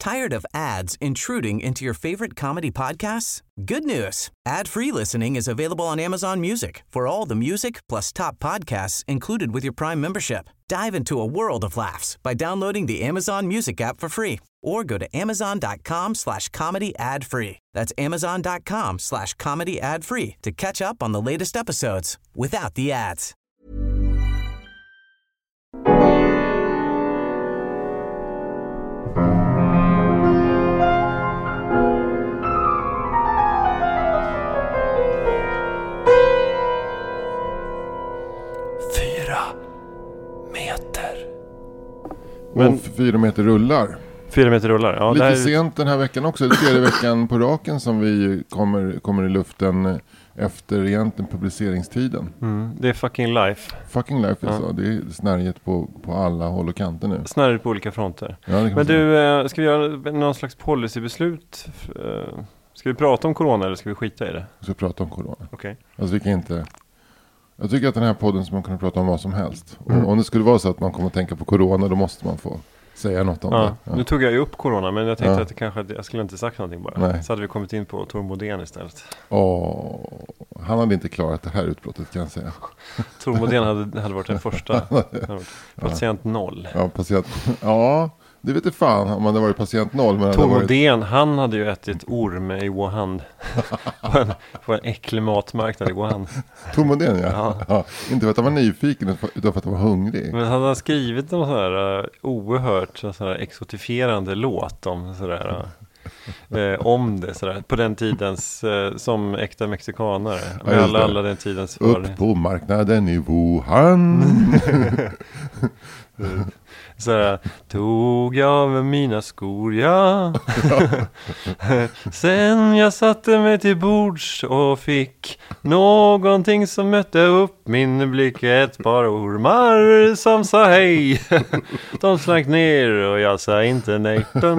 Tired of ads intruding into your favorite comedy podcasts? Good news. Ad-free listening is available on Amazon Music for all the music plus top podcasts included with your Prime membership. Dive into a world of laughs by downloading the Amazon Music app for free or go to amazon.com/comedy ad-free. That's amazon.com/comedy ad-free to catch up on the latest episodes without the ads. Men 4 meter rullar. 4 meter rullar, ja. Lite sent den här veckan också. Det är 3:e veckan på raken som vi kommer i luften efter egentligen publiceringstiden. Det är fucking life. Fucking life, ja. Det är snärjet på alla håll och kanter nu. Snärjet på olika fronter. Ja, men du, ska vi göra någon slags policybeslut? Ska vi prata om corona eller ska vi skita i det? Vi ska prata om corona. Okej. Alltså vi kan inte... Jag tycker att den här podden som man kan prata om vad som helst. Och om det skulle vara så att man kommer att tänka på corona, då måste man få säga något om det. Ja. Nu tog jag ju upp corona, men jag tänkte att jag skulle inte sagt någonting bara. Nej. Så hade vi kommit in på Tor Modén istället. Han hade inte klarat det här utbrottet, kan jag säga. Tor Modén hade varit den första. Patient 0. Ja, ja, det vet jag fan om man hade varit patient 0. Men Tor Modén, han hade ju ätit orm i Wuhan. på en äcklig matmarknad i Wuhan. Tor Modén, ja. Inte för att han var nyfiken, utan för att han var hungrig. Men hade han skrivit någon sån här oerhört så här exotifierande låt om sådär... om det sådär, på den tidens som äkta mexikanare med alla den tidens upp på marknaden i Wuhan. Såhär, tog jag av mina skor, ja. Sen jag satte mig till bords och fick någonting som mötte upp min blick. Ett par ormar som sa hej. De slank ner och jag sa inte nej. Ja,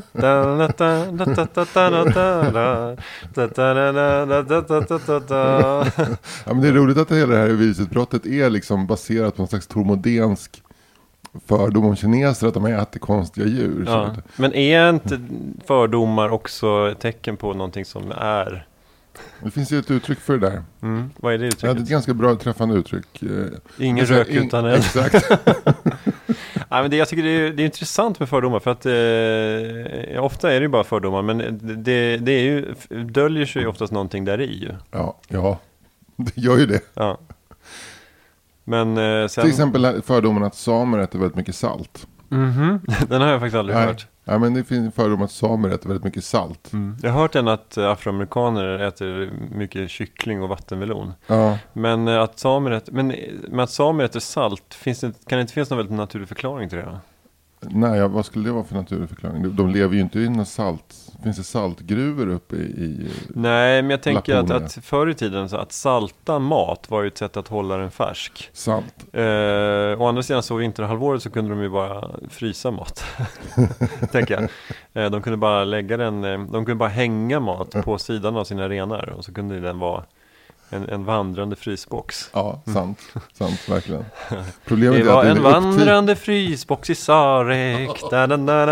men det är roligt att hela det här virusutbrottet är liksom baserat på en slags tormodensk fördom om kineser att de äter konstiga djur. Ja. Men är inte fördomar också ett tecken på någonting som är? Det finns ju ett uttryck för det där. Vad är det uttrycket? Ja, det är ett ganska bra träffande uttryck. Ingen rök utan eld. Exakt. Ja, men jag tycker det är intressant med fördomar för att ofta är det ju bara fördomar, men det är ju, döljer sig ju oftast någonting där i ju. Ja, det gör ju det. Ja. Men sen... Till exempel fördomen att samer äter väldigt mycket salt. Den har jag faktiskt aldrig hört. Ja, men det finns fördomar att samer äter väldigt mycket salt. Jag har hört den att afroamerikaner äter mycket kyckling och vattenmelon. Ja. Men att samer äter salt, kan det inte finnas någon väldigt naturlig förklaring till det då? Nej, vad skulle det vara för naturlig förklaring? De lever ju inte i någon salt. Finns det saltgruvor uppe i Nej, men jag tänker att förr i tiden så att salta mat var ju ett sätt att hålla den färsk. Sant. Å andra sidan så vinterhalvåret så kunde de ju bara frysa mat. tänker jag. De kunde bara de kunde bara hänga mat på sidan av sina renar och så kunde den vara en vandrande frysbox. Ja, sant, verkligen. Problemet det var är att en vandrande frysbox i Sarek. Jag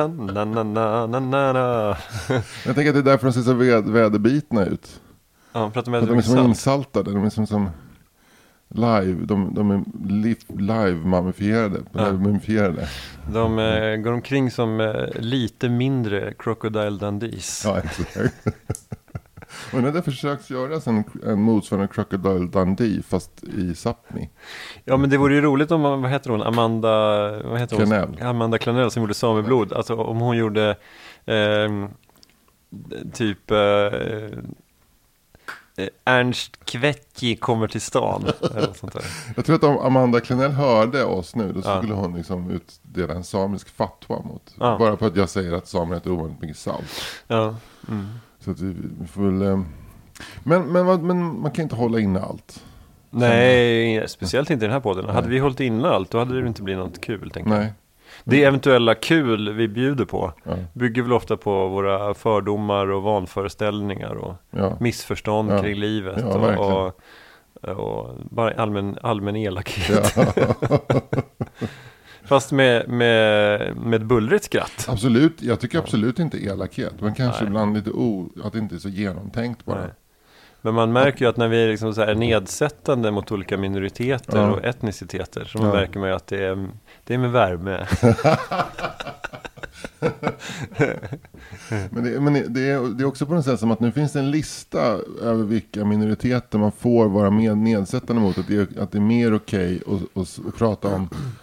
tänker att det är därför de ser så väderbitna ut. Ja, för att de är som insaltade. De är som live. De är live mumifierade. De går omkring som lite mindre Crocodile Dundees. Ja, exakt. Och när det försöks göras en motsvarande Crocodile Dundee fast i Sápmi. Ja, men det vore ju roligt om, vad heter hon? Amanda Clanell som gjorde Sameblod. Alltså om hon gjorde Ernst Kvetji kommer till stan eller sånt där. Jag tror att om Amanda Clanell hörde oss nu, då skulle hon liksom utdela en samisk fatwa mot. Bara på att jag säger att samer äter ovanligt mycket salt. Ja. Så att vi får väl... Men man kan inte hålla inne allt. Nej, speciellt inte i den här podden. Hade vi hållit inne allt, då hade det inte blivit något kul, tänker jag. Nej. Det eventuella kul vi bjuder på bygger väl ofta på våra fördomar och vanföreställningar och missförstånd kring livet och bara allmän elakhet. Fast med ett bullrigt skratt. Absolut, jag tycker absolut inte elakhet. Men kanske Nej. ibland lite att det inte är så genomtänkt bara. Nej. Men man märker ju att när vi är liksom så här nedsättande mot olika minoriteter och etniciteter, så märker man ju att det är med värme. Men det är också på något sätt som att nu finns det en lista över vilka minoriteter man får vara nedsättande mot. Att det är mer okej att prata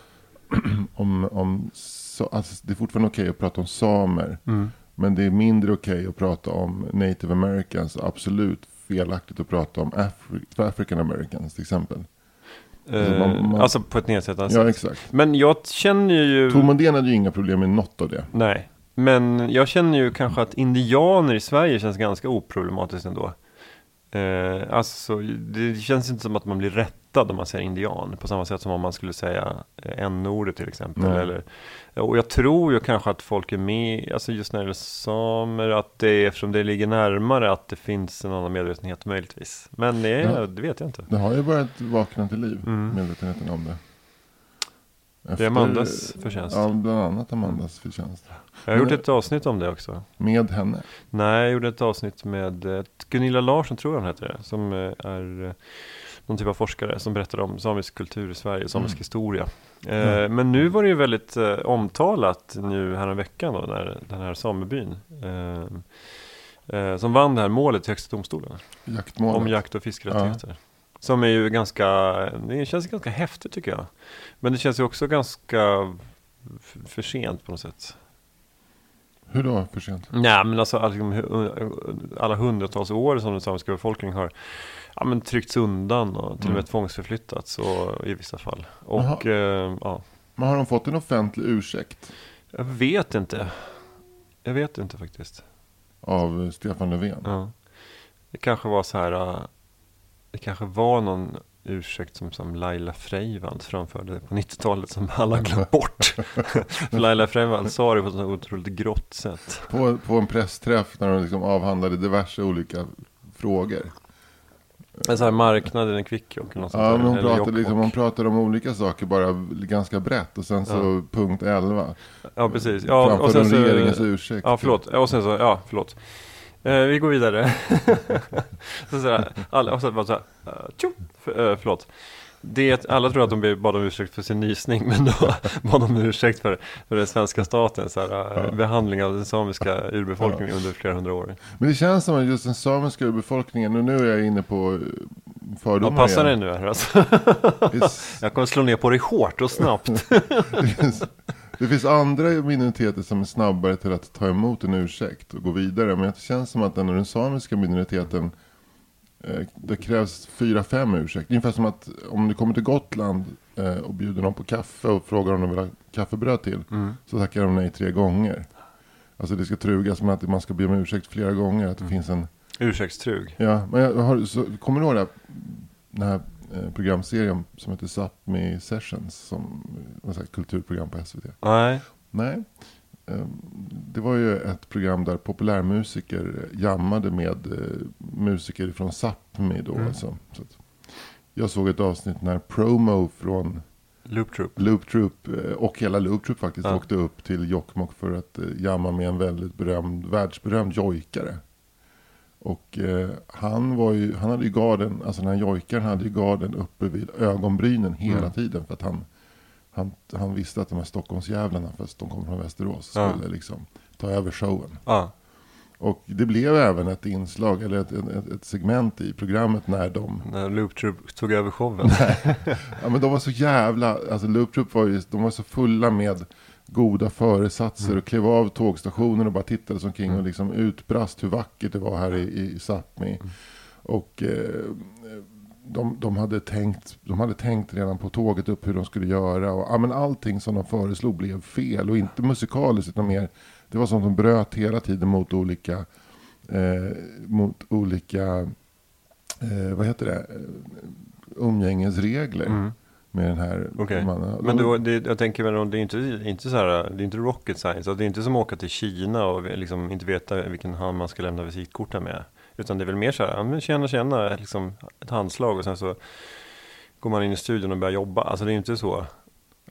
om alltså det är fortfarande okej att prata om samer. Men det är mindre okej att prata om Native Americans. Absolut felaktigt att prata om African Americans till exempel. Alltså på ett nedsättande sätt. Ja, exakt. Men jag känner ju... Tor Modén hade ju inga problem med något av det. Nej, men jag känner ju kanske att indianer i Sverige känns ganska oproblematiskt ändå. Alltså, det känns inte som att man blir rättad om man säger indian. På samma sätt som om man skulle säga n-ordet till exempel. Och jag tror ju kanske att folk är med, alltså just när det är samer, att det är, eftersom det ligger närmare, att det finns en annan medvetenhet möjligtvis. Men det vet jag inte. Det har ju börjat vakna till liv, medvetenheten om det. Det är Amandas förtjänst. Ja, bland annat Amandas förtjänst. Jag har gjort ett avsnitt om det också. Med henne? Nej, jag gjorde ett avsnitt med Gunilla Larsson, tror jag hon heter det, som är någon typ av forskare som berättar om samisk kultur i Sverige, samisk historia. Men nu var det ju väldigt omtalat nu här en veckan då, när den här samebyn som vann det här målet i Högsta domstolen. Jaktmålet. Om jakt- och fiskrättigheter. Ja. Som är ju det känns ganska häftigt tycker jag. Men det känns ju också ganska för sent på något sätt. Hur då för sent? Nej, men alltså alla hundratals år som den samiska befolkningen har tryckts undan och till och med tvångsförflyttats i vissa fall. Och Men har de fått en offentlig ursäkt? Jag vet inte faktiskt. Av Stefan Löfven? Ja. Det kanske var så här. Det kanske var någon ursäkt som Laila Freivalds framförde på 90-talet som alla glömt bort. Laila Freivalds sa det på ett otroligt grått sätt. På en pressträff när de liksom avhandlade diverse olika frågor. Men så här, marknaden är kvick och något sånt där. Men hon pratade om olika saker bara ganska brett. Och sen så punkt 11. Ja, precis. Ja, framför och sen regeringens ursäkt. Ja, förlåt. Och sen så, förlåt. Vi går vidare. Förlåt. Alla tror att de bad om ursäkt för sin nysning, men då bad de ursäkt för den svenska statens behandling av den samiska urbefolkningen under flera hundra år. Men det känns som att just den samiska urbefolkningen, och nu är jag inne på fördomar. Ja, passar dig nu här alltså. Jag kommer slå ner på dig hårt och snabbt. Det finns andra minoriteter som är snabbare till att ta emot en ursäkt och gå vidare. Men det känns som att den samiska minoriteten, det krävs 4-5 ursäkter. Ungefär som att om du kommer till Gotland och bjuder någon på kaffe och frågar om de vill ha kaffebröd till, så tackar de nej 3 gånger. Alltså det ska trugas med att man ska be om ursäkt flera gånger. Att det finns en ursäktstrug. Ja, men kommer du ihåg den här programserien som heter Sápmi Sessions, som ett kulturprogram på SVT? Nej. Det var ju ett program där populärmusiker jammade med musiker från Sápmi då. Alltså. Så att jag såg ett avsnitt när Promo från Loop Troop och hela Loop Troop faktiskt åkte upp till Jokkmokk för att jamma med en väldigt världsberömd jojkare. Och han hade ju garden, alltså den här jojkaren hade ju garden uppe vid ögonbrynen hela tiden, för att han visste att de här Stockholmsjävlarna, fast de kommer från Västerås, skulle liksom ta över showen. Och det blev även ett inslag, eller ett segment i programmet när Loop Troop tog över showen. Ja, men de var så jävla, alltså Loop Troop de var så fulla med goda föresatser och klev av tågstationen och bara tittade sig omkring och liksom utbrast hur vackert det var här i Sápmi. Och de hade tänkt redan på tåget upp hur de skulle göra, och men allting som de föreslog blev fel, och inte musikaliskt utan mer, det var som de bröt hela tiden mot olika vad heter det, umgängesregler. Med den här mannen. Men jag tänker väl, det är inte så här, det är inte rocket science, alltså det är inte som att åka till Kina och liksom inte veta vilken hand man ska lämna visitkorten med, utan det är väl mer så här, tjena liksom ett handslag, och sen så går man in i studion och börjar jobba. Alltså det är inte så.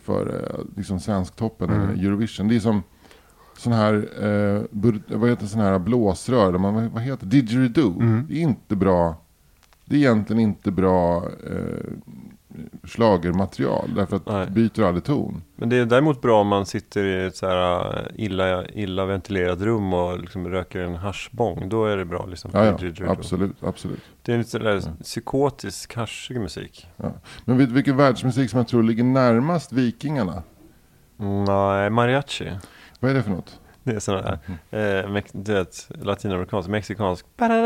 liksom Svensktoppen eller Eurovision. Det är som sån här vad heter sån här blåsrör där man, vad heter didgeridoo. Det är inte bra. Det är egentligen inte bra schlagermaterial därför att det byter aldrig ton. Men det är däremot bra om man sitter i ett så här illa ventilerat rum och liksom röker en haschbong. Då är det bra liksom. Ja, absolut. Det är lite sådär psykotisk haschig musik. Ja. Men vet du vilken världsmusik som jag tror ligger närmast vikingarna? Nej, mariachi. Vad är det för något? Det är sådana där, du vet, latinamerikansk, mexikansk. Ja, det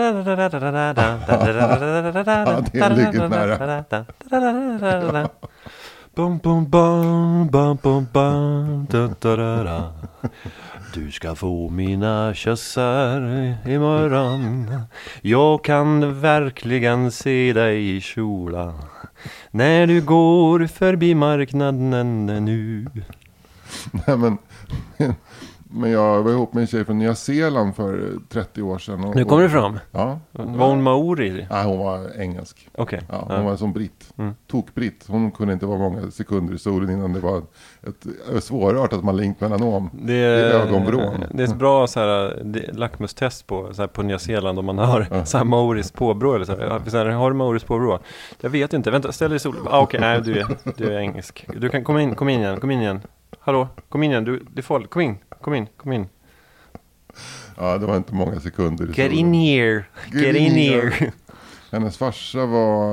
ligger nära. Bum, bum, bum, bum, bum, bum, da, da, da, da. Du ska få mina kyssar imorgon. Jag kan verkligen se dig i kjola när du går förbi marknaden nu. Nej, men jag var ihop med en tjej från Nya Zeeland för 30 år sedan. Nu kommer du fram? Ja. Var hon maori? Nej, hon var engelsk. Okay. Ja, hon var som britt. Tokbritt. Hon kunde inte vara många sekunder i solen innan det var ett svårartat malignt melanom i ögonvrån. Det är ett bra så här, lackmustest på Nya Zeeland om man har så här maoris påbrå eller så här. Har du maoris påbrå? Jag vet inte. Vänta, ställ dig i solen. Okej, nej, du är engelsk. Du kan kom in igen. Hallå, kom in igen. Det är folk. Kom in. Ja, det var inte många sekunder. Get in here. Hennes farsa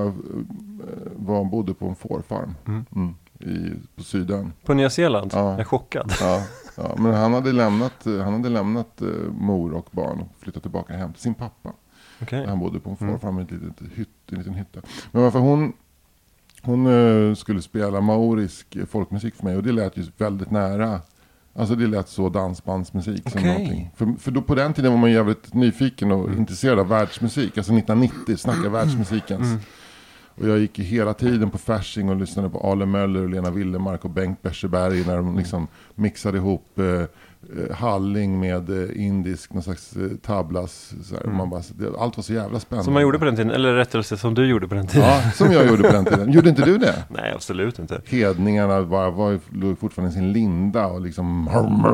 bodde på en fårfarm på Syden. På Nya Zeeland? Ja. Jag är chockad. Ja, men han hade lämnat mor och barn och flyttat tillbaka hem till sin pappa. Okay. Han bodde på en fårfarm i en liten hytta. Men varför hon skulle spela maorisk folkmusik för mig, och det lät ju väldigt nära. Alltså det lät så dansbandsmusik som någonting. För då på den tiden var man jävligt nyfiken och intresserad av världsmusik. Alltså 1990, snacka världsmusikens. Och jag gick hela tiden på Fasching och lyssnade på Ale Möller och Lena Willemark och Bengt Bescherberg när de liksom mixade ihop halling med indisk, någon slags tablas. Så här. Man bara, allt var så jävla spännande. Som man gjorde på den tiden, eller rättare sagt som du gjorde på den tiden. Ja, som jag gjorde på den tiden. Gjorde inte du det? Nej, absolut inte. Hedningarna låg fortfarande i sin linda och liksom...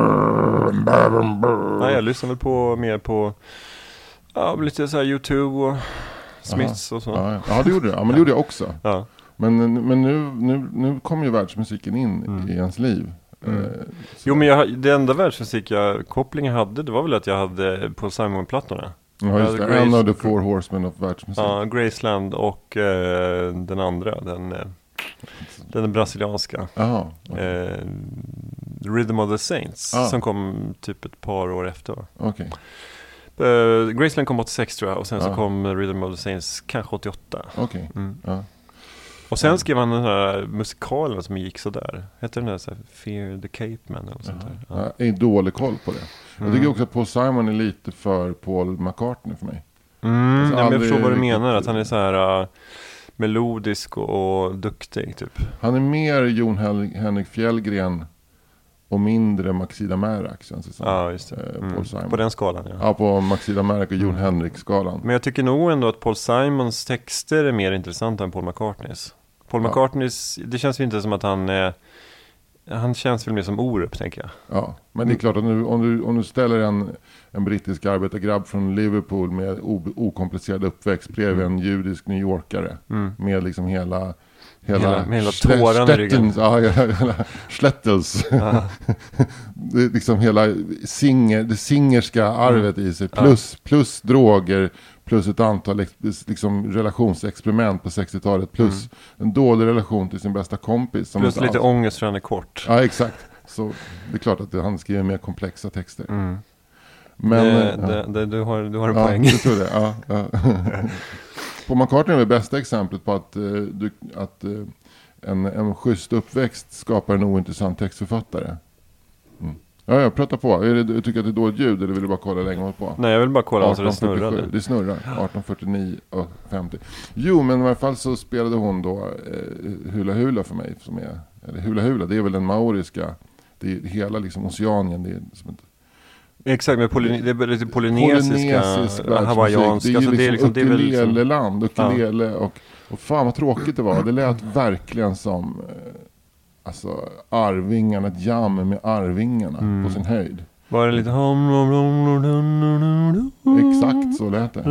Nej, jag lyssnade mer på lite så här YouTube och Smiths och så. Ja, det gjorde jag. Ja, men det gjorde jag också. Ja. Men nu kom ju världsmusiken in i ens liv. Jo, men det enda världsmusikkopplingen jag hade, det var väl att jag hade på Simon-plattorna. Ja, just det. En av the four horsemen of världsmusik. Ja, Graceland och den andra, den brasilianska. Aha, Rhythm of the Saints, som kom typ ett par år efter. Okej. Graceland kom 86 tror jag, och sen så kom Rhythm of the Saints kanske 88. Okej. Ja. Och sen skrev han den här musikalen som gick så där. Heter den där så här, Fear the Cape Man eller sånt där? Ja. Jag är dålig koll på det. Jag tycker också att Paul Simon är lite för Paul McCartney för mig. Alltså, men jag förstår vad du menar, att han är så här melodisk och duktig typ. Han är mer Jon Henrik Fjällgren och mindre Maxida Märak, känns det som. Ja, just det. Paul Simon. På den skalan, ja. Ja, på Maxida Märak och Jon Henrik-skalan. Men jag tycker nog ändå att Paul Simons texter är mer intressanta än Paul McCartneys. Paul McCartneys, det känns ju inte som att han känns väl mer som Orup, tänker jag. Ja, men det är klart att om du ställer en brittisk arbetargrabb från Liverpool med okomplicerad uppväxt bredvid en judisk New Yorkare med liksom hela tåran i ryggen. Hela Schlettels. Det är liksom hela det singerska arvet i sig. Plus droger. Plus ett antal liksom relationsexperiment på 60-talet. Plus en dålig relation till sin bästa kompis. Som plus lite ångest för han är kort. Ja, exakt. Så det är klart att han skriver mer komplexa texter. Men du har en poäng. Jag tror det. Ja. På McCartney är det bästa exemplet på att en schysst uppväxt skapar en ointressant textförfattare. Ja, jag pratar på. Du tycker att det är dåligt ljud eller vill du bara kolla länge på? Nej, jag vill bara kolla så det snurrar. Det snurrar. 1849 och 50. Jo, men i alla fall så spelade hon då Hula Hula för mig. Eller Hula Hula, det är väl den maoriska. Det är hela liksom Oceanien. Det är som ett... Exakt, men det är lite polynesiska, hawaiianska. Det är liksom ukulele-land. Ukulele och fan vad tråkigt det var. Det lät verkligen som... alltså Arvingarna, ett jam med Arvingarna på sin höjd. Var det lite... Exakt så lät det.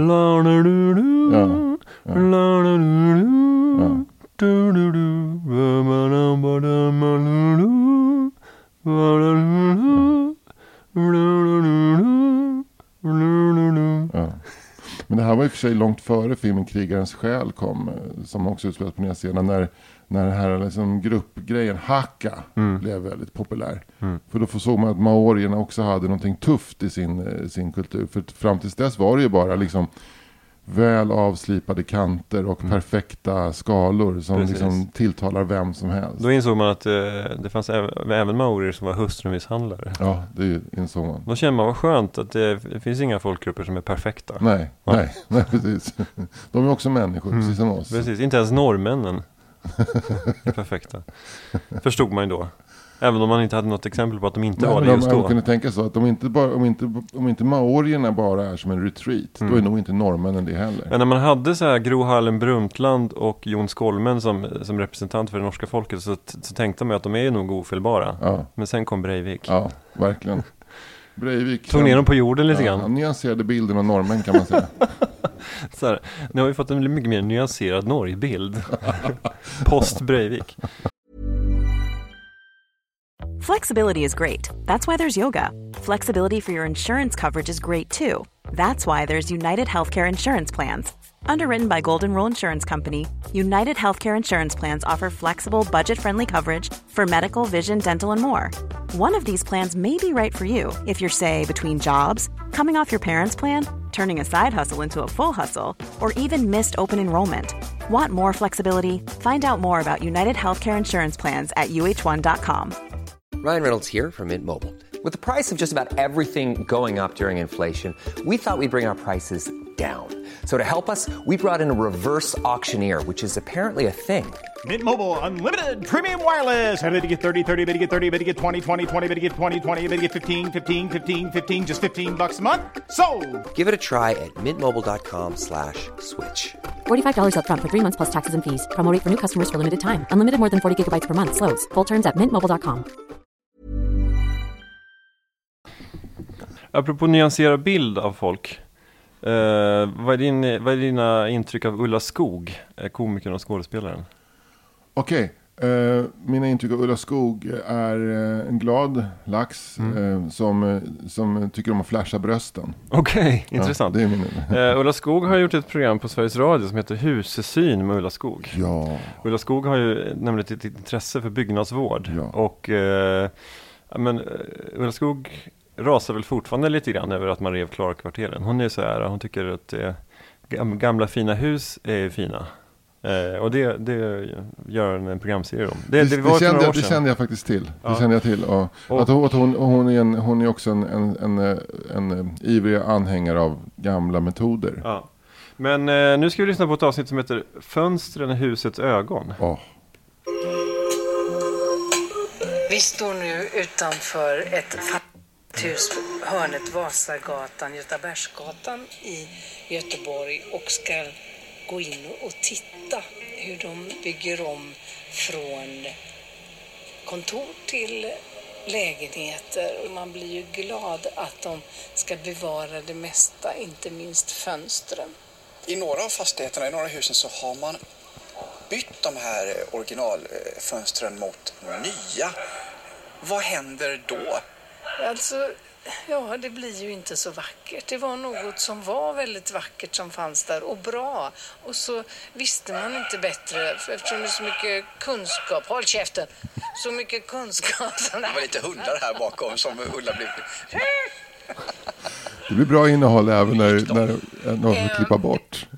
Men det här var i och för sig långt före filmen Krigarens själ kom, som också utspelas på Nya Zeeland, när den här liksom gruppgrejen Haka blev väldigt populär. För då såg man att maorierna också hade någonting tufft i sin kultur. För fram tills dess var det ju bara liksom väl avslipade kanter och perfekta skalor som liksom tilltalar vem som helst. Då insåg man att det fanns även maorier som var hustrumisshandlare. Ja, det insåg man. Då känner man vad skönt att det finns inga folkgrupper som är perfekta. Nej, precis. De är också människor, precis som oss. Precis, inte ens norrmännen är perfekta. Förstod man ju då. Även om man inte hade något exempel på att de inte var det just då. Man kunde tänka så att om inte maorierna bara är som en retreat, då är nog inte norrmännen det heller. Men när man hade så här Gro Harlem Brundtland och Jon Skolmen som representant för det norska folket, så tänkte man att de är ju nog ofelbara. Ja. Men sen kom Breivik. Ja, verkligen. Breivik tog ner dem på jorden lite grann. Han nyanserade bilden av norrmän, kan man säga. Så här, nu har vi fått en mycket mer nyanserad Norgebild. Post Breivik. Flexibility is great. That's why there's yoga. Flexibility for your insurance coverage is great too. That's why there's United Healthcare Insurance Plans. Underwritten by Golden Rule Insurance Company, United Healthcare Insurance Plans offer flexible, budget-friendly coverage for medical, vision, dental, and more. One of these plans may be right for you if you're, say, between jobs, coming off your parents' plan, turning a side hustle into a full hustle, or even missed open enrollment. Want more flexibility? Find out more about United Healthcare Insurance Plans at uh1.com. Ryan Reynolds here from Mint Mobile. With the price of just about everything going up during inflation, we thought we'd bring our prices down. So to help us, we brought in a reverse auctioneer, which is apparently a thing. Mint Mobile Unlimited Premium Wireless. How to get 30, 30, bit to get 30, bit to get 20, 20, 20, bit to get 20, 20, bit to get 15, 15, 15, 15, just $15 a month? Sold! Give it a try at mintmobile.com/switch. $45 up front for 3 months plus taxes and fees. Promo rate for new customers for limited time. Unlimited more than 40 gigabytes per month. Slows full terms at mintmobile.com. Apropå nyansera bild av folk. Vad är dina intryck av Ulla Skog, komikern och skådespelaren? Okej. Mina intryck av Ulla Skog är en glad lax som tycker om att flasha brösten. Okej, intressant. Ja, det är Ulla Skog har gjort ett program på Sveriges Radio som heter Husesyn med Ulla Skog. Ja. Ulla Skog har ju nämligen ett intresse för byggnadsvård. Ja. Och Ulla Skog rasar väl fortfarande lite grann över att man rev Klarkvarteren. Hon är så här, hon tycker att gamla fina hus är fina. Och det gör en programserie om. Det kände jag faktiskt till. Ja. Det kände jag till. Och att hon är också en ivrig anhängare av gamla metoder. Ja. Men nu ska vi lyssna på ett avsnitt som heter Fönstren är husets ögon. Oh. Vi står nu utanför ett hus på hörnet Vasagatan, Götabergsgatan i Göteborg och ska gå in och titta hur de bygger om från kontor till lägenheter. Och man blir ju glad att de ska bevara det mesta, inte minst fönstren. I några av fastigheterna, i några husen så har man bytt de här originalfönstren mot nya. Vad händer då? Alltså, ja, det blir ju inte så vackert. Det var något som var väldigt vackert som fanns där och bra. Och så visste man inte bättre eftersom det är så mycket kunskap. Håll käften! Så mycket kunskap. Det var lite hundar här bakom som Ulla blev... Det blir bra innehåll även när någon får klippa bort.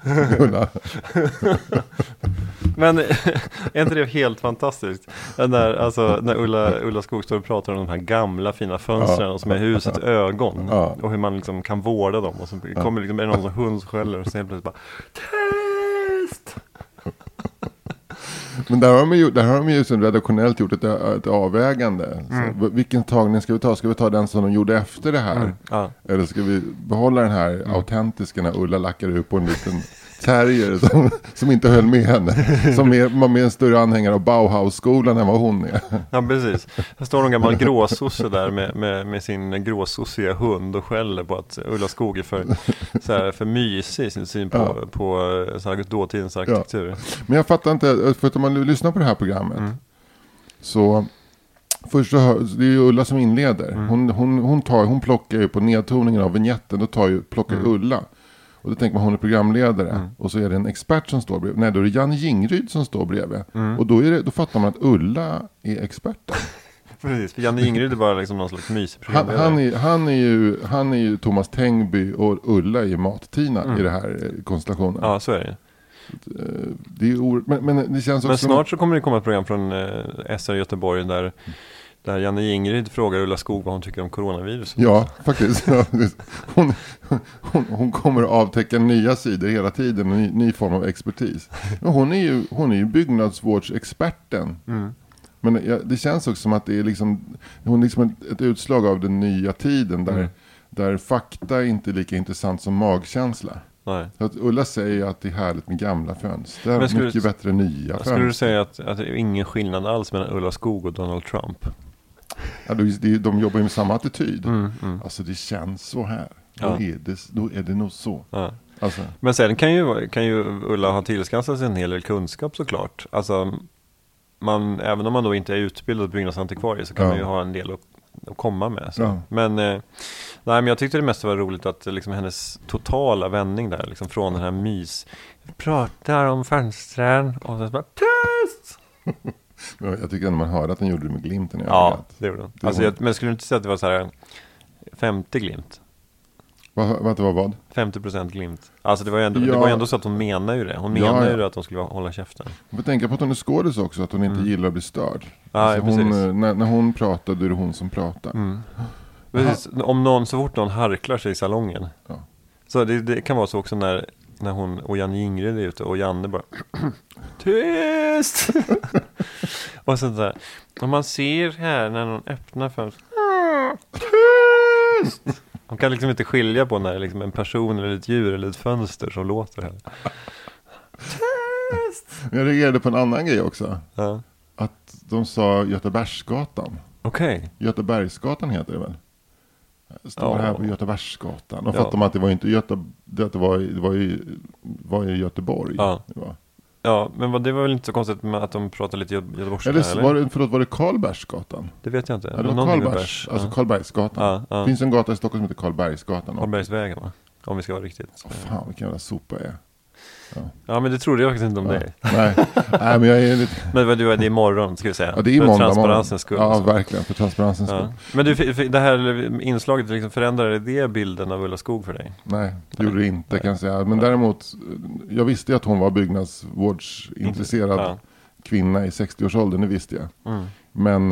Men är inte det helt fantastiskt? När Ulla Skog står och pratar om de här gamla fina fönstren som är husets ögon. Och hur man liksom kan vårda dem. Och så kommer liksom, är det någon som hund som skäller och så helt plötsligt bara test! Men där har de ju som redaktionellt gjort ett avvägande. Så, vilken tagning ska vi ta? Ska vi ta den som de gjorde efter det här? Eller ska vi behålla den här autentiska när Ulla lackar ut på en liten terrier som inte höll med henne. Som var med en större anhängare av Bauhaus-skolan än vad hon är. Ja, precis. Här står en gammal gråsosse där med sin gråsossiga hund och skäller på att Ulla Skog är för mysig i sin syn på dåtidens arkitektur. Ja. Men jag fattar inte, för att om man lyssnar på det här programmet så först så det är ju Ulla som inleder. Hon plockar ju på nedtoningen av vignetten, plockar Ulla. Och då tänker man hon är programledare. Och så är det en expert som står bredvid. Nej, då är det Janne Jingryd som står bredvid. Och då fattar man att Ulla är experten. Precis, för Janne Jingryd är bara liksom någon slags mysig programledare. Han är ju Thomas Tengby och Ulla är ju Mat-Tina i det här konstellationen. Ja, så är det. Det är men det känns också. Men snart så kommer det komma ett program från SR Göteborg där Janne Jingryd frågar Ulla Skog vad hon tycker om coronavirus. Ja, faktiskt. Hon kommer att avtäcka nya sidor hela tiden, en ny form av expertis. Men hon är ju byggnadsvårdsexperten. Men det känns också som att det är hon är liksom ett utslag av den nya tiden där fakta inte är lika intressant som magkänsla. Nej. Så att Ulla säger att det är härligt med gamla fönster. Det är mycket bättre nya fönster. Skulle du säga att det är ingen skillnad alls mellan Ulla Skog och Donald Trump? Ja, de jobbar ju med samma attityd. Alltså det känns så här. Då är det nog så. Ja. Alltså. Men sen kan ju Ulla ha tillskansat sig en hel del kunskap såklart. Alltså även om man då inte är utbildad byggnadsantikvarie så kan man ju ha en del att komma med. Så. Ja. Men jag tyckte det mest var roligt att liksom hennes totala vändning där liksom från den här vi pratar om fönstren och så bara tyst. Jag tycker ändå man hörde att den gjorde det med glimten i ögat. Ja, det gjorde den. Alltså, men skulle du inte säga att det var så här 50 glimt? Det var vad? 50% glimt. Alltså det var ju ändå så att hon menar ju det. Hon menar ju att hon skulle hålla käften. Jag får tänka på att hon är skådis också, att hon inte gillar att bli störd. Alltså när hon pratar, då är det hon som pratar. Precis. Så fort någon harklar sig i salongen. Ja. Så det kan vara så också när hon och Janne Jingryd är ute och Janne bara tyst! Och sånt där. Och man ser här när någon öppnar fönstret tyst! Man kan liksom inte skilja på när det är liksom en person eller ett djur eller ett fönster som låter här. Tyst! Jag reagerade på en annan grej också. Ja. Att de sa Göteborgsgatan. Okej. Göteborgsgatan heter det väl? Står här på Göteborgsgatan. Och fattar man att det var inte det var ju Göteborg. Ja. Ja, men det var väl inte så konstigt med att de pratade lite göteborgska, eller? Var det Karlbergsgatan? Det vet jag inte. Ja, det var Karlbergsgatan. Det finns en gata i Stockholm som heter Karlbergsgatan. Karlbergsvägen, va? Om vi ska vara riktigt. Fan, vilken jävla sopa är. Ja, men det trodde jag faktiskt inte om dig. Nej, men jag är lite... Men det är imorgon, ska vi säga. Ja, det är imorgon. För transparensens skull. Ja, verkligen, för transparensens skull. Men det här inslaget liksom förändrade det bilden av Ulla Skog för dig? Nej, det gjorde det inte, kan jag säga. Men däremot, jag visste att hon var byggnadsvårdsintresserad kvinna i 60-årsåldern, det visste jag. Men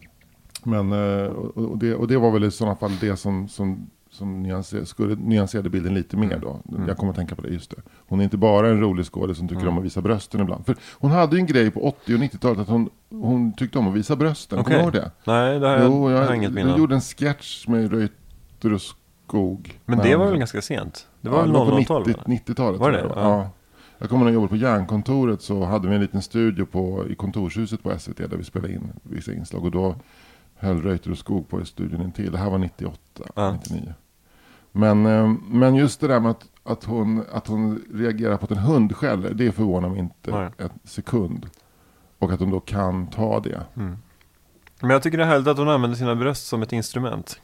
det var väl i sådana fall det som skulle nyansera bilden lite mer då. Jag kommer att tänka på det, just det. Hon är inte bara en rolig skådespelare som tycker om att visa brösten ibland. För hon hade ju en grej på 80- och 90-talet att hon tyckte om att visa brösten. Kommer du ihåg det? Nej, det har jag inget minne. Jag gjorde en sketch med Reuter och Skog. Men det var väl ganska sent? Det var väl 00-talet? 90-talet. Var det? Ja. Jag kommer när jag jobbade på Järnkontoret, så hade vi en liten studio i kontorshuset på SVT där vi spelade in vissa inslag. Och då höll Reuter och Skog på i studion intill. Det här var 98, 99. Men just det där med att hon reagerar på att en hund skäller, det förvånar mig inte en sekund. Och att hon då kan ta det. Men jag tycker det är härligt att hon använder sina bröst som ett instrument.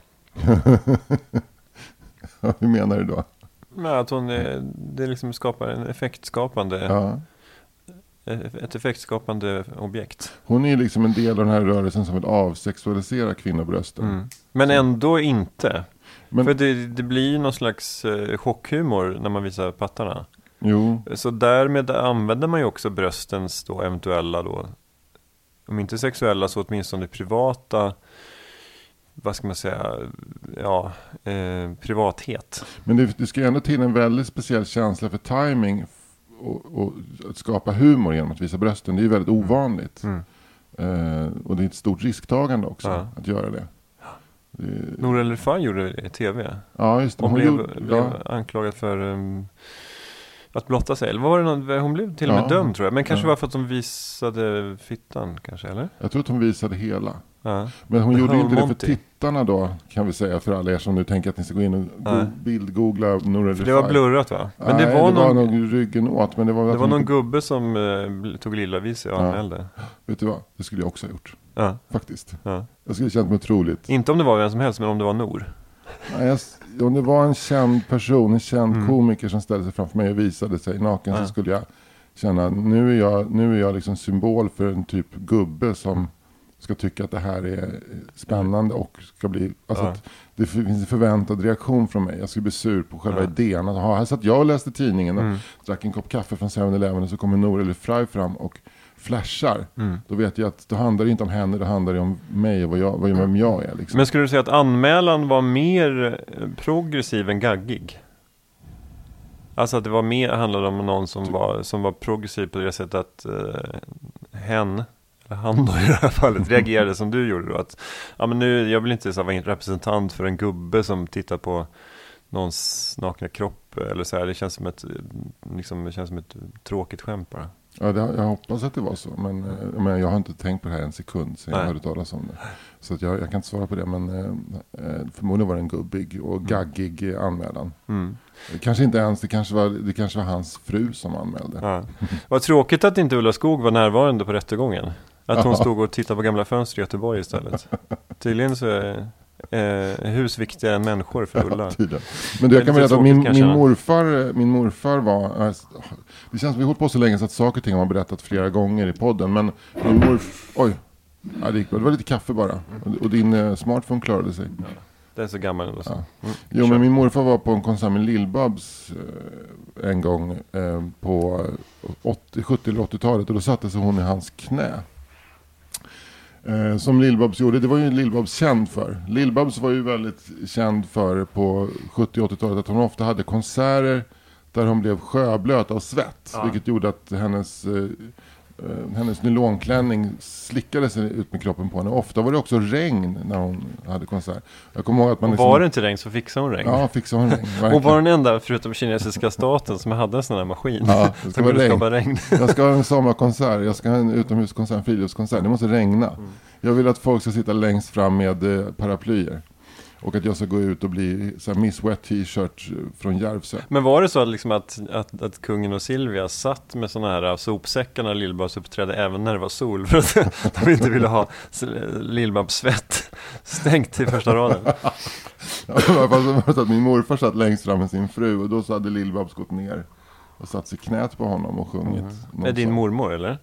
Hur menar du då? Ja, att det liksom skapar en effektskapande... Ett effektskapande objekt. Hon är liksom en del av den här rörelsen som vill avsexualisera kvinnobrösten. Men ändå inte. För det blir någon slags chockhumor när man visar pattarna. Jo. Så därmed använder man ju också bröstens då eventuella då, om inte sexuella så åtminstone privata, vad ska man säga, privathet. Men det ska ju ändå till en väldigt speciell känsla för timing och att skapa humor genom att visa brösten. Det är ju väldigt ovanligt. Och det är ett stort risktagande också att göra det. Nour El Refai gjorde det i tv. Ja, just det. Hon blev anklagad för att blotta sig. Eller var det någon, hon blev till och med dömd tror jag. Men kanske var för att de visade fittan kanske, eller? Jag tror att hon visade hela. Men hon gjorde inte det för tittarna då, kan vi säga, för alla er som nu tänker att ni ska gå in och bildgoogla Nour El Refai. Det var blurrat va? Men det var nog ryggen åt. Men det var någon gubbe som tog lilla vid sig och anmälde. Vet du vad? Det skulle jag också ha gjort. Faktiskt. Jag skulle känt mig otroligt. Inte om det var vem som helst, men om det var Nour. Nej, om det var en känd person, en känd komiker som ställde sig framför mig och visade sig naken, så skulle jag känna, nu är jag liksom symbol för en typ gubbe som ska tycka att det här är spännande och ska bli, alltså att det finns en förväntad reaktion från mig. Jag skulle bli sur på själva idén att här satt jag och läste tidningen och drack en kopp kaffe från 7-Eleven och så kommer Nour El Refai fram och flashar. Då vet jag att det handlar inte om henne, det handlar om mig och vem jag är liksom. Men skulle du säga att anmälan var mer progressiv än gaggig? Alltså att det var mer, handlade om någon som var progressiv på det sättet att han då i det här fallet reagerade som du gjorde då, att men nu, jag vill inte vara en representant för en gubbe som tittar på någons nakna kropp eller så här. Det känns som ett tråkigt skämt bara. Ja, jag hoppas att det var så, men jag har inte tänkt på det här en sekund sen jag hörde talas om det. Så att jag kan inte svara på det, men förmodligen var det en gubbig och gaggig anmälan. Kanske inte ens, det kanske var hans fru som anmälde. Vad tråkigt att inte Ulla Skog var närvarande på rättegången. Att hon stod och tittade på gamla fönster i Göteborg istället. Tydligen så är husviktiga människor för Ulla. Men jag kan berätta att min morfar var, det känns som vi hållit på så länge så att saker och ting har berättat flera gånger i podden, men min morfar, det var lite kaffe bara och din smartphone klarade sig. Det är så gammal ändå så. Jo, men min morfar var på en konsert med Lill-Babs en gång på 70 eller 80-talet och då satte sig hon i hans knä. Som Lill-Babs gjorde, det var ju Lill-Babs känd för. Lill-Babs var ju väldigt känd för på 70- och 80-talet att hon ofta hade konserter där hon blev sjöblöt av svett. Vilket gjorde att hennes nylonklänning slickade sig ut med kroppen på henne. Ofta var det också regn när hon hade konsert. Jag kommer ihåg att man var det inte regn så fixade hon regn. Ja, fixade hon regn. Verkligen. Och var den enda förutom kinesiska staten som hade en sån här maskin. Ja, det ska vara regn. Jag ska ha en sommarkonsert, jag ska ha en utomhuskonsert, en friluftskonsert. Det måste regna. Jag vill att folk ska sitta längst fram med paraplyer. Och att jag ska gå ut och bli så här Miss Wet T-shirt från Järvsö. Men var det så liksom att kungen och Silvia satt med såna här sopsäckar när Lill-Babs uppträdde även när det var sol? För att de inte ville ha Lill-Babs svett stängt i första raden. Att min morfar satt längst fram med sin fru och då så hade Lill-Babs gått ner och satt sig knät på honom och sjungit. Är din mormor eller?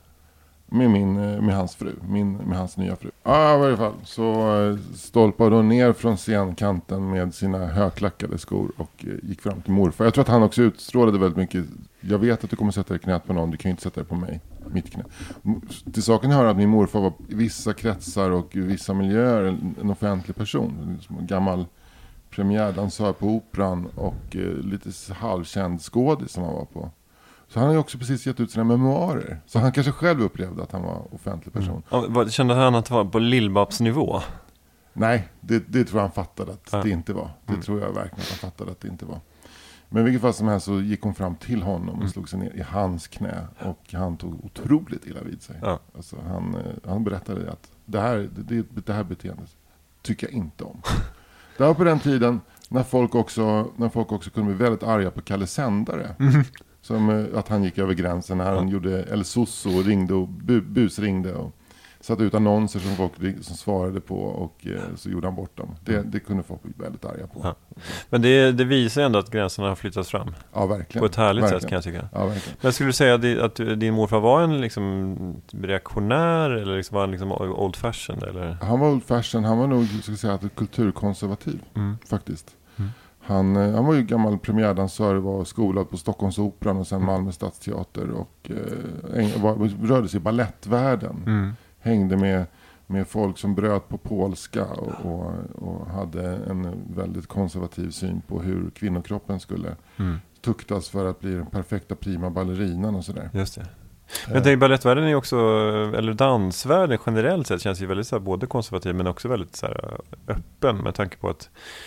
Med hans fru, med hans nya fru. Ja, i varje fall så stolpade hon ner från scenkanten med sina högklackade skor och gick fram till morfar. Jag tror att han också utstrålade väldigt mycket. Jag vet att du kommer sätta dig knät på någon, du kan ju inte sätta dig på mig, mitt knä. Till saken hör att min morfar var i vissa kretsar och i vissa miljöer en offentlig person. En gammal premiärdansör på operan och lite halvkänd skådis som han var på. Så han har ju också precis gett ut sina memoarer. Så han kanske själv upplevde att han var offentlig person. Kände han att det var på Lill-Babs nivå? Nej, det tror jag han fattade att det inte var. Det tror jag verkligen att han fattade att det inte var. Men i vilket fall som helst så gick hon fram till honom och slog sig ner i hans knä. Och han tog otroligt illa vid sig. Alltså han berättade att det här beteendet tycker jag inte om. Det var på den tiden när folk också kunde bli väldigt arga på Kalle Sändare. Som att han gick över gränsen när han gjorde El Soso och ringde och busringde och satte ut annonser som folk som svarade på och så gjorde han bort dem. Det kunde folk bli väldigt arga på. Ja. Men det visar ändå att gränserna har flyttats fram. Ja, verkligen. På ett härligt sätt kan jag tycka. Ja, verkligen. Men skulle du säga att din morfar var en liksom reaktionär eller liksom var han liksom old fashioned eller? Han var old fashioned, han var nog ska säga att kulturkonservativ faktiskt. Han var ju gammal premiärdansör, var skolad på Stockholmsoperan och sen Malmö stadsteater och rörde sig i ballettvärlden. Hängde med folk som bröt på polska och hade en väldigt konservativ syn på hur kvinnokroppen skulle tuktas för att bli den perfekta prima ballerinan och sådär. Just det. Men jag tänker, ballettvärlden är också, eller dansvärlden generellt sett känns ju väldigt så här, både konservativ men också väldigt så här, öppen med tanke på att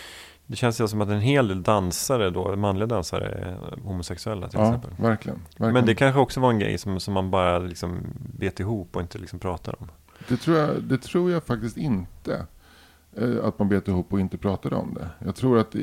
Det känns ju som att en hel del dansare då, manliga dansare, är homosexuella till exempel. Verkligen. Men det kanske också var en grej som man bara liksom bet ihop och inte liksom pratar om. Det tror jag faktiskt inte. Att man bet ihop och inte pratade om det. Jag tror att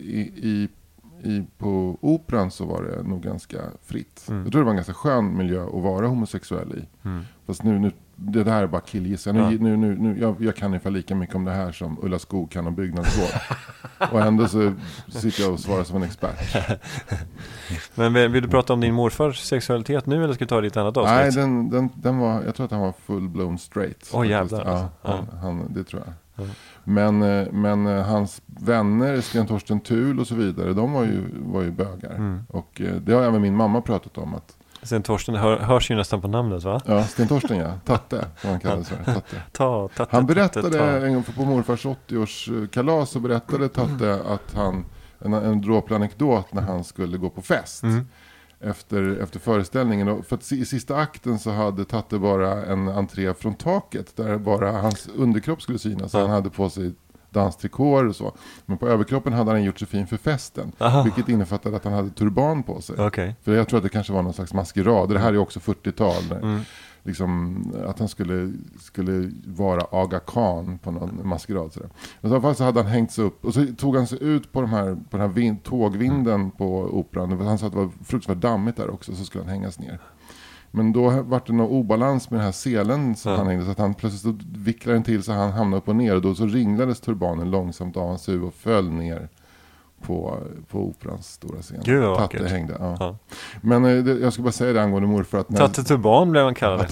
på operan så var det nog ganska fritt. Jag tror det var en ganska skön miljö att vara homosexuell i. Fast nu det där är bara killgissa. Jag kan ungefär lika mycket om det här som Ulla Skog kan om byggnadsvård. Och ändå så sitter jag och svarar som en expert. Men vill du prata om din morfars sexualitet nu eller ska du ta det i ett annat avsnitt? Nej, den var, jag tror att han var full-blown straight. Jävlar. Det tror jag. Men hans vänner, Sten Torsten Thul och så vidare, de var ju bögar. Och det har även min mamma pratat om. Att Sten Torsten hörs ju nästan på namnet, va? Ja, Sten Torsten, ja. Tatte, som han kallades för. Tatte. Han berättade en gång på morfars 80-årskalas så berättade Tatte att han, en dråplanekdot när han skulle gå på fest. Efter föreställningen. Och för att i sista akten så hade Tatte bara en entré från taket där bara hans underkropp skulle synas. Så han hade på sig danstrikåer och så. Men på överkroppen hade han gjort sig fin för festen. Vilket innefattade att han hade turban på sig. Okay. För jag tror att det kanske var någon slags maskerad. Det här är också 40-tal. Liksom, att han skulle vara Aga Khan på någon maskerad. Så i alla fall så hade han hängt sig upp. Och så tog han sig ut på den här tågvinden på operan. Han sa att det var fruktansvärt dammigt där också. Så skulle han hängas ner. Men då var det någon obalans med den här selen som han hängde. Så att han plötsligt så vicklade den till så han hamnade upp och ner. Och då så ringlades turbanen långsamt av hans huvud och föll ner på operans stora scen. Gud vad Tatte hängde, ja. Men jag ska bara säga det angående morfar. Att Tatte Turban blev han kallad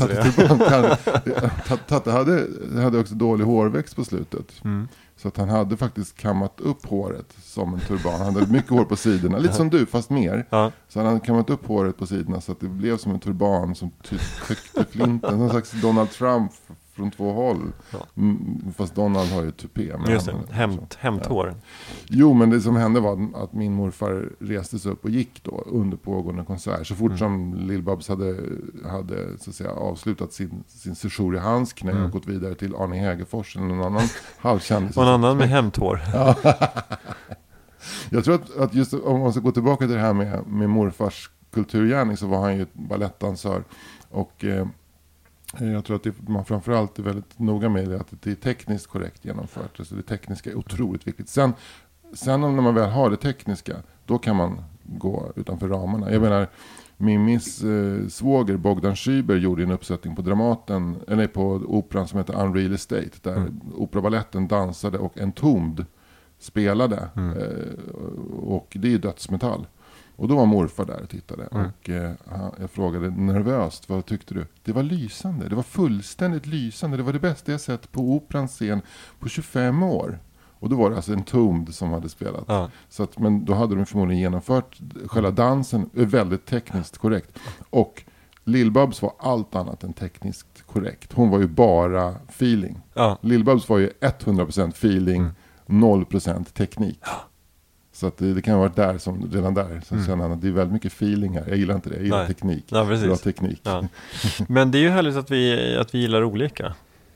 Tatte hade också dålig hårväxt på slutet. Så att han hade faktiskt kammat upp håret som en turban. Han hade mycket hår på sidorna. Lite som du, fast mer. Så han hade kammat upp håret på sidorna så att det blev som en turban som tyckte flinten. Någon slags Donald Trump från två håll. Fast Donald har ju tupé. Just det, hämthår. Jo, men det som hände var att min morfar reste sig upp och gick då under pågående konsert. Så fort som Lill-Babs hade så att säga, avslutat sin session i hans knä och gått vidare till Arne Hägerfors eller någon annan halvkändis. Och en annan med hämthår. Jag tror att just om man ska gå tillbaka till det här med morfars kulturgärning så var han ju dansör. Och jag tror att man framförallt är väldigt noga med det, att det är tekniskt korrekt genomfört. Alltså det tekniska är otroligt viktigt. Sen när man väl har det tekniska, då kan man gå utanför ramarna. Jag menar, Mimis svåger Bogdan Schüber gjorde en uppsättning på Dramaten, eller på operan som heter Unreal Estate, där operabaletten dansade och Entombed spelade. Och det är ju dödsmetall. Och då var morfar där och tittade. Och jag frågade nervöst, vad tyckte du? Det var lysande. Det var fullständigt lysande. Det var det bästa jag sett på operans scen på 25 år. Och då var det alltså Entombed som hade spelat. Så att, men då hade de förmodligen genomfört själva dansen väldigt tekniskt korrekt. Och Lill-Babs var allt annat än tekniskt korrekt. Hon var ju bara feeling. Lill-Babs var ju 100% feeling, 0% teknik. Så att det kan ha varit där som redan där. Så känner han att det är väldigt mycket feeling här. Jag gillar inte det. Jag gillar teknik. Ja, precis. Bra teknik. Ja. Men det är ju härligt att vi gillar olika.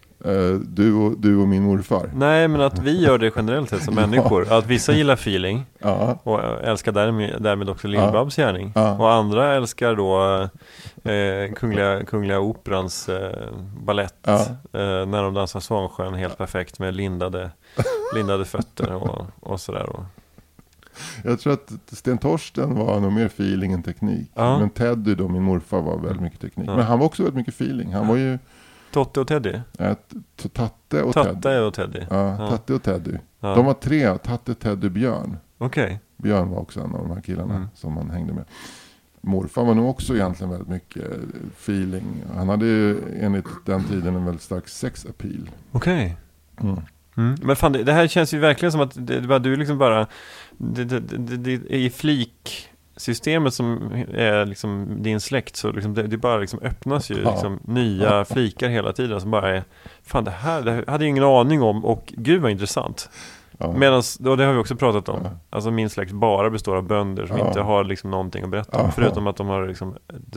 Du och min morfar. Nej, men att vi gör det generellt sett som människor. Att vissa gillar feeling. Och älskar därmed också Lill-Babs gärning. Och andra älskar då Kungliga Operans ballett. När de dansar Svansjön helt perfekt med lindade fötter och sådär. Jag tror att Sten Torsten var nog mer feeling än teknik. Men Teddy då, min morfar, var väldigt mycket teknik. Men han var också väldigt mycket feeling. Han var ju Totte och Teddy? Tatte och Teddy. Tatte och Teddy. De var 3, Tatte, Teddy, Björn. Okay. Björn var också en av de här killarna som man hängde med. Morfar var nog också egentligen väldigt mycket feeling. Han hade ju enligt den tiden en väldigt stark sex appeal. Okej. Men fan, det här känns ju verkligen som att du liksom bara det är i fliksystemet som är liksom din släkt, så liksom det bara liksom öppnas ju liksom nya flikar hela tiden som bara är fan, det hade jag ingen aning om, och gud vad intressant. Medan, och det har vi också pratat om. Alltså min släkt bara består av bönder som inte har liksom någonting att berätta om, förutom att de har liksom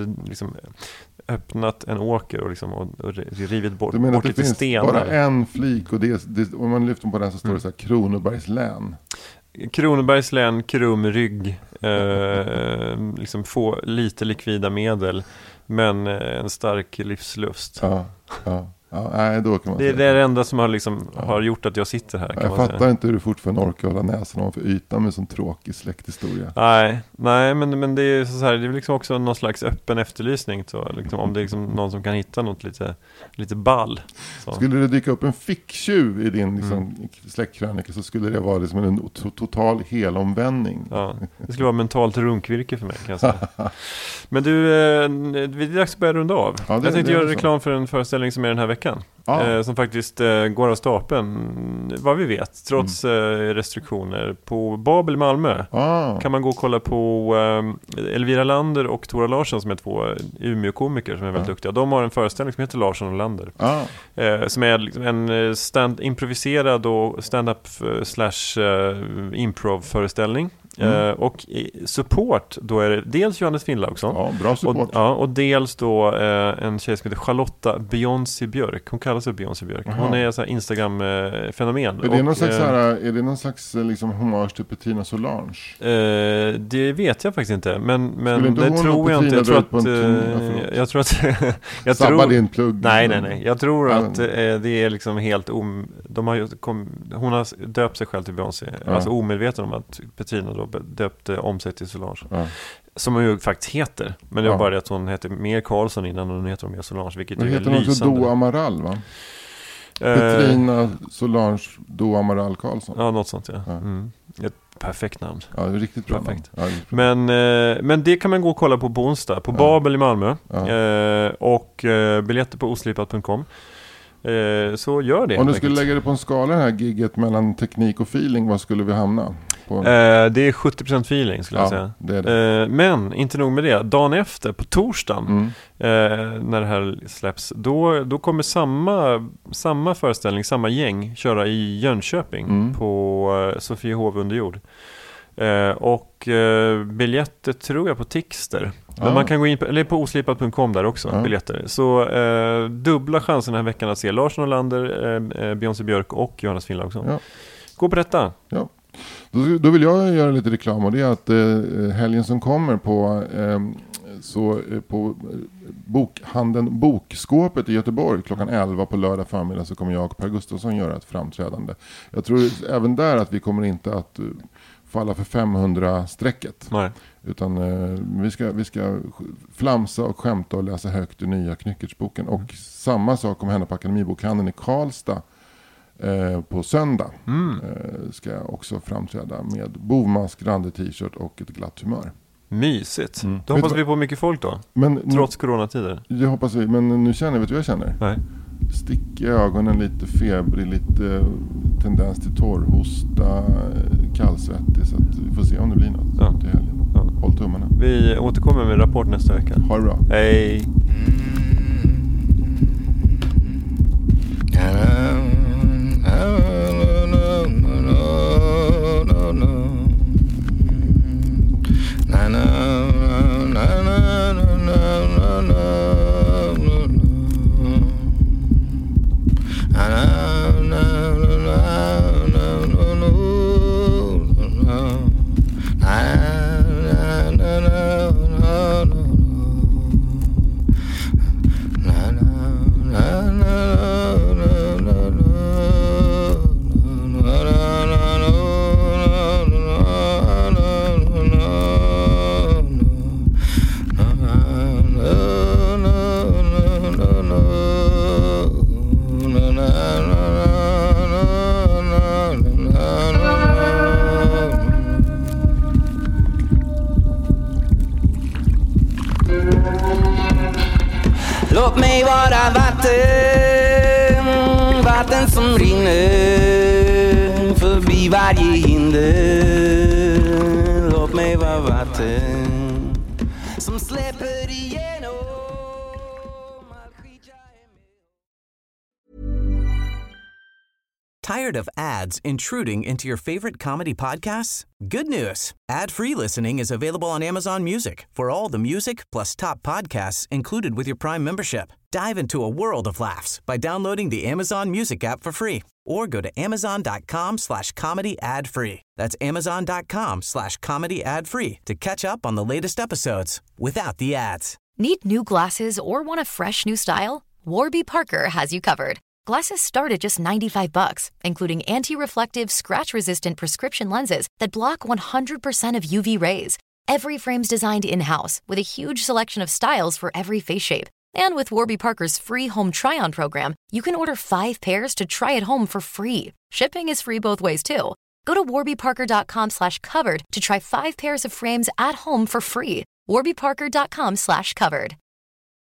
öppnat en åker och liksom och rivit bort lite stenar. Det finns bara en flik, och det, om man lyfter på den så står det så här Kronobergs län. Kronobergs län, krumrygg, liksom få lite likvida medel, men en stark livslust. Ja, nej, då kan man det är det enda som har gjort att jag sitter här. Jag fattar inte hur du fortfarande orkar hålla näsan ovanför ytan med sån tråkig släkthistoria. Nej, men det är så här, det är liksom också någon slags öppen efterlysning. Så, liksom, om det är liksom någon som kan hitta något lite ball. Så. Skulle det dyka upp en ficktjuv i din släktkrönika, så skulle det vara liksom en total helomvändning. Ja, det skulle vara mentalt runkvirke för mig, kan jag säga. Men du, vi är dags att börja runda av. Ja, jag tänkte göra reklam för en föreställning som är den här veckan. Som faktiskt går av stapeln, vad vi vet, trots restriktioner, på Babel i Malmö. Kan man gå och kolla på Elvira Lander och Tora Larsson, som är 2 Umeå-komiker som är väldigt duktiga. De har en föreställning som heter Larsson och Lander, som är liksom en improviserad och stand-up / improv-föreställning. Och support, då är det dels Johannes Finnlaugsson, bra support. och dels då en tjej som heter Charlotta Beyoncé Björk. Hon kallar sig Beyoncé Björk. Hon är så här Instagram-fenomen. Är det någon slags liksom hommage till Petrina Solange? Det vet jag faktiskt inte, men det tror jag inte. Jag tror att Sabba din plugg. Nej. Jag tror att det är liksom helt hon har döpt sig själv till Beyoncé. Alltså omedveten om att Petrina då döpte om sig till Solange. Som hon ju faktiskt heter. Men det var bara det att hon heter mer Karlsson innan hon heter mer Solange, vilket är lysande. Hon heter Do Amaral, va? Petrina Solange Do Amaral Karlsson. Ja, något sånt, ja. Ett perfekt namn. Ja, det är riktigt bra. Perfekt. Men det kan man gå och kolla på onsdag på Babel i Malmö. Och biljetter på oslipat.com. Så gör det. Om du skulle lägga det på en skala, det här gigget mellan teknik och feeling, vad skulle vi hamna på? Det är 70% feeling, skulle jag säga. Det är det. Men inte nog med det. Dagen efter, på torsdagen, när det här släpps, då kommer samma föreställning, samma gäng köra i Jönköping på Sofiehov under jord. Och biljetter tror jag på Tixter. Men man kan gå in på oslipat.com där också, biljetter. Så dubbla chansen den här veckan att se Larsson och Lander, Beyoncé Björk och Johannes Finnlaugsson. Gå på detta. Ja. Då vill jag göra lite reklam, och det är att helgen som kommer på bokhandeln Bokskåpet i Göteborg klockan 11 på lördag förmiddag, så kommer jag och Per Gustafsson göra ett framträdande. Jag tror även där att vi kommer inte att falla för 500-strecket. Nej. Utan vi ska flamsa och skämta och läsa högt ur nya Knyckertsboken. Och samma sak kommer hända på Akademibokhandeln i Karlstad på söndag. Ska jag också framträda med bovmask, randig t-shirt och ett glatt humör. Mysigt. Då hoppas vi på mycket folk då. Trots coronatider. Det hoppas vi, men nu vet du vad jag känner? Nej. Stick i ögonen, lite febrig, lite tendens till torrhosta, kallsvettig, så att vi får se om det blir något till helgen. Håll tummarna. Vi återkommer med rapport nästa vecka. Ha det bra. Hej. Låt mig vara vatten som rinner förbi varje hinder. Låt mig vara vatten som släpper igenom all skit jag är med. Tired of ads intruding into your favorite comedy podcasts? Good news. Ad-free listening is available on Amazon Music for all the music plus top podcasts included with your Prime membership. Dive into a world of laughs by downloading the Amazon Music app for free or go to amazon.com/comedy ad-free. That's amazon.com/comedy ad-free to catch up on the latest episodes without the ads. Need new glasses or want a fresh new style? Warby Parker has you covered. Glasses start at just $95, including anti-reflective, scratch-resistant prescription lenses that block 100% of UV rays. Every frame's designed in-house with a huge selection of styles for every face shape. And with Warby Parker's free home try-on program, you can order 5 pairs to try at home for free. Shipping is free both ways, too. Go to warbyparker.com/covered to try 5 pairs of frames at home for free. warbyparker.com/covered.